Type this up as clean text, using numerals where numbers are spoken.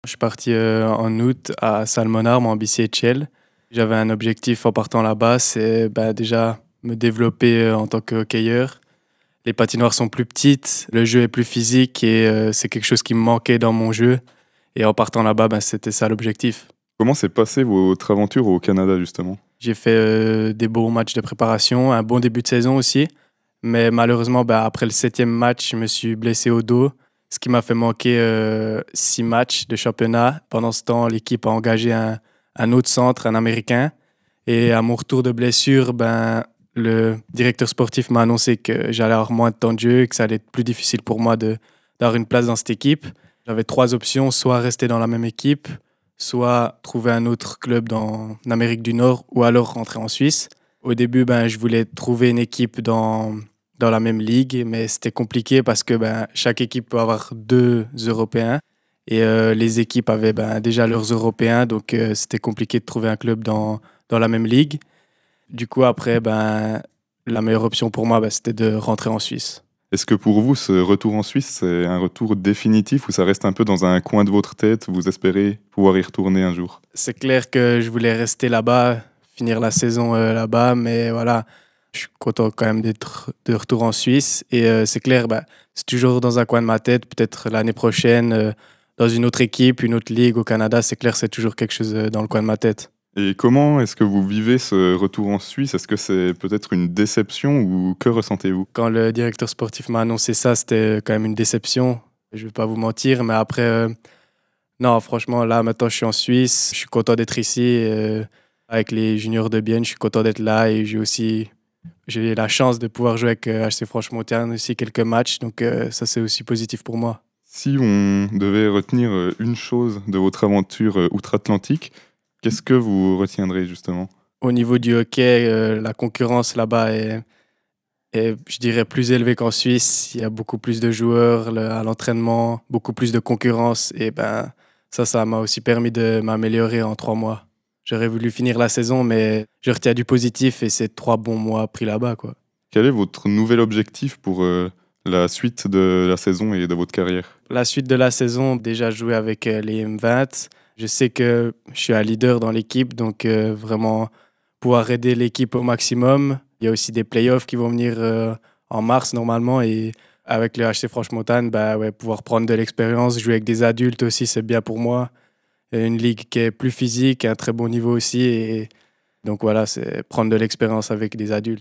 Je suis parti en août à Salmonarm en BCHL. J'avais un objectif en partant là-bas, c'est déjà me développer en tant que hockeyeur. Les patinoires sont plus petites, le jeu est plus physique et c'est quelque chose qui me manquait dans mon jeu. Et en partant là-bas, c'était ça l'objectif. Comment s'est passée votre aventure au Canada, justement? J'ai fait des bons matchs de préparation, un bon début de saison aussi. Mais malheureusement, après le 7e match, je me suis blessé au dos, ce qui m'a fait manquer 6 matchs de championnat. Pendant ce temps, l'équipe a engagé un autre centre, un Américain. Et à mon retour de blessure, le directeur sportif m'a annoncé que j'allais avoir moins de temps de jeu, que ça allait être plus difficile pour moi d'avoir une place dans cette équipe. J'avais 3 options, soit rester dans la même équipe, soit trouver un autre club en Amérique du Nord ou alors rentrer en Suisse. Au début, je voulais trouver une équipe dans la même ligue, mais c'était compliqué parce que chaque équipe peut avoir 2 Européens et les équipes avaient déjà leurs Européens, donc c'était compliqué de trouver un club dans la même ligue. Du coup, après, la meilleure option pour moi, c'était de rentrer en Suisse. Est-ce que pour vous, ce retour en Suisse, c'est un retour définitif ou ça reste un peu dans un coin de votre tête, vous espérez pouvoir y retourner un jour? C'est clair que je voulais rester là-bas, finir la saison là-bas, mais voilà, je suis content quand même d'être de retour en Suisse. Et c'est clair, c'est toujours dans un coin de ma tête, peut-être l'année prochaine, dans une autre équipe, une autre ligue au Canada, c'est clair, c'est toujours quelque chose dans le coin de ma tête. Et comment est-ce que vous vivez ce retour en Suisse? Est-ce que c'est peut-être une déception ou que ressentez-vous? Quand le directeur sportif m'a annoncé ça, c'était quand même une déception. Je ne vais pas vous mentir, mais après, non, franchement, là, maintenant, je suis en Suisse. Je suis content d'être ici avec les juniors de Bienne. Je suis content d'être là et j'ai la chance de pouvoir jouer avec HC Franche-Montagne aussi quelques matchs. Donc, ça, c'est aussi positif pour moi. Si on devait retenir une chose de votre aventure outre-Atlantique, qu'est-ce que vous retiendrez justement? Au niveau du hockey, la concurrence là-bas est, je dirais, plus élevée qu'en Suisse. Il y a beaucoup plus de joueurs à l'entraînement, beaucoup plus de concurrence. Et ça m'a aussi permis de m'améliorer en 3 mois. J'aurais voulu finir la saison, mais je retiens du positif et c'est 3 bons mois pris là-bas, quoi. Quel est votre nouvel objectif pour la suite de la saison et de votre carrière? La suite de la saison, déjà jouer avec les M20. Je sais que je suis un leader dans l'équipe, donc vraiment pouvoir aider l'équipe au maximum. Il y a aussi des playoffs qui vont venir en mars normalement et avec le HC Franche-Montagne, pouvoir prendre de l'expérience, jouer avec des adultes aussi, c'est bien pour moi. Une ligue qui est plus physique, un très bon niveau aussi. Et donc voilà, c'est prendre de l'expérience avec des adultes.